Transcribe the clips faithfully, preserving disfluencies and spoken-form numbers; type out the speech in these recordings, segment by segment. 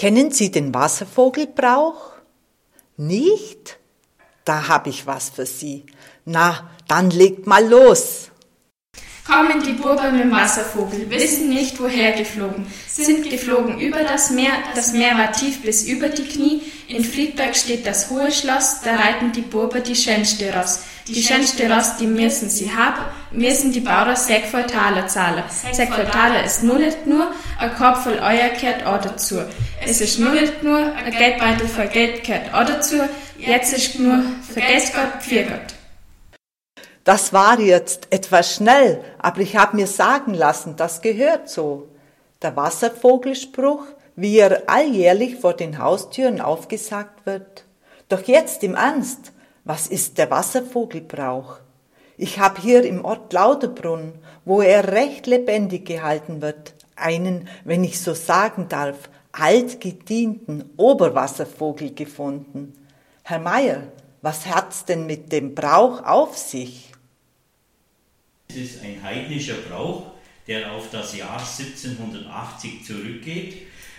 Kennen Sie den Wasservogelbrauch? Nicht? Da habe ich was für Sie. Na, dann legt mal los. Kommen die Burber mit dem Wasservogel, wissen nicht, woher geflogen, sind geflogen über das Meer, das Meer war tief bis über die Knie, in Friedberg steht das hohe Schloss, da reiten die Burber die schönste Ross. Die schönste Ross, die müssen sie haben, müssen die Bauern sechs voll Taler zahlen. Sechs voll Taler ist nur nicht nur, ein Korb voll Eier gehört auch dazu. Es ist nur nicht nur, ein Geldbeutel voll Geld gehört auch dazu, jetzt ist nur, vergesst Gott, für Gott. Das war jetzt etwas schnell, aber ich habe mir sagen lassen, das gehört so. Der Wasservogelspruch, wie er alljährlich vor den Haustüren aufgesagt wird. Doch jetzt im Ernst, was ist der Wasservogelbrauch? Ich habe hier im Ort Lauterbrunn, wo er recht lebendig gehalten wird, einen, wenn ich so sagen darf, altgedienten Oberwasservogel gefunden. Herr Meier, was hat's denn mit dem Brauch auf sich? Es ist ein heidnischer Brauch, der auf das Jahr siebzehnhundertachtzig zurückgeht.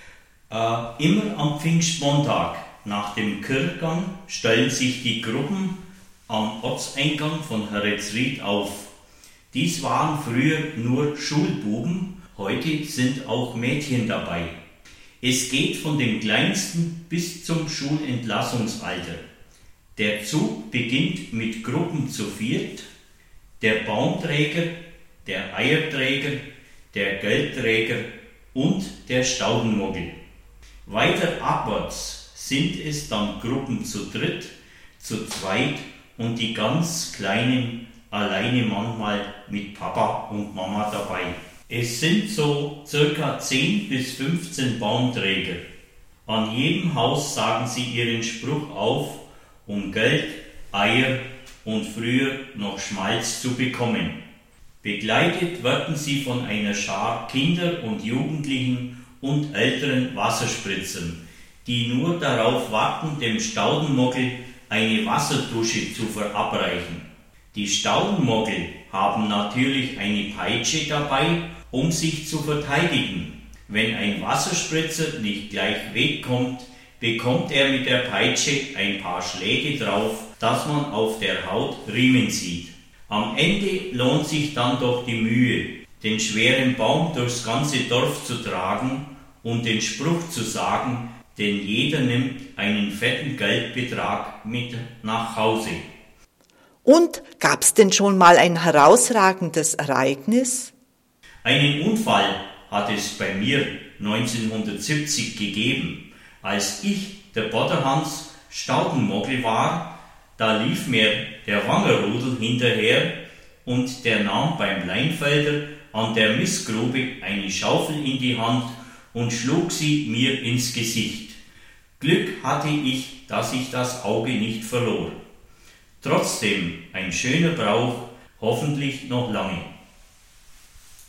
Äh, immer am Pfingstmontag nach dem Kirchgang stellen sich die Gruppen am Ortseingang von Heretsried auf. Dies waren früher nur Schulbuben, heute sind auch Mädchen dabei. Es geht von dem Kleinsten bis zum Schulentlassungsalter. Der Zug beginnt mit Gruppen zu viert. Der Baumträger, der Eierträger, der Geldträger und der Staudenmogel. Weiter abwärts sind es dann Gruppen zu dritt, zu zweit und die ganz Kleinen alleine manchmal mit Papa und Mama dabei. Es sind so circa zehn bis fünfzehn Baumträger. An jedem Haus sagen sie ihren Spruch auf, um Geld, Eier und früher noch Schmalz zu bekommen. Begleitet werden sie von einer Schar Kinder und Jugendlichen und älteren Wasserspritzern, die nur darauf warten, dem Staudenmogel eine Wasserdusche zu verabreichen. Die Staudenmogel haben natürlich eine Peitsche dabei, um sich zu verteidigen. Wenn ein Wasserspritzer nicht gleich wegkommt, bekommt er mit der Peitsche ein paar Schläge drauf, dass man auf der Haut Riemen sieht. Am Ende lohnt sich dann doch die Mühe, den schweren Baum durchs ganze Dorf zu tragen und den Spruch zu sagen, denn jeder nimmt einen fetten Geldbetrag mit nach Hause. Und gab's denn schon mal ein herausragendes Ereignis? Einen Unfall hat es bei mir neunzehnhundertsiebzig gegeben. Als ich, der Bodderhans, Staudenmogel war, da lief mir der Wangerrudel hinterher und der nahm beim Leinfelder an der Mistgrube eine Schaufel in die Hand und schlug sie mir ins Gesicht. Glück hatte ich, dass ich das Auge nicht verlor. Trotzdem ein schöner Brauch, hoffentlich noch lange.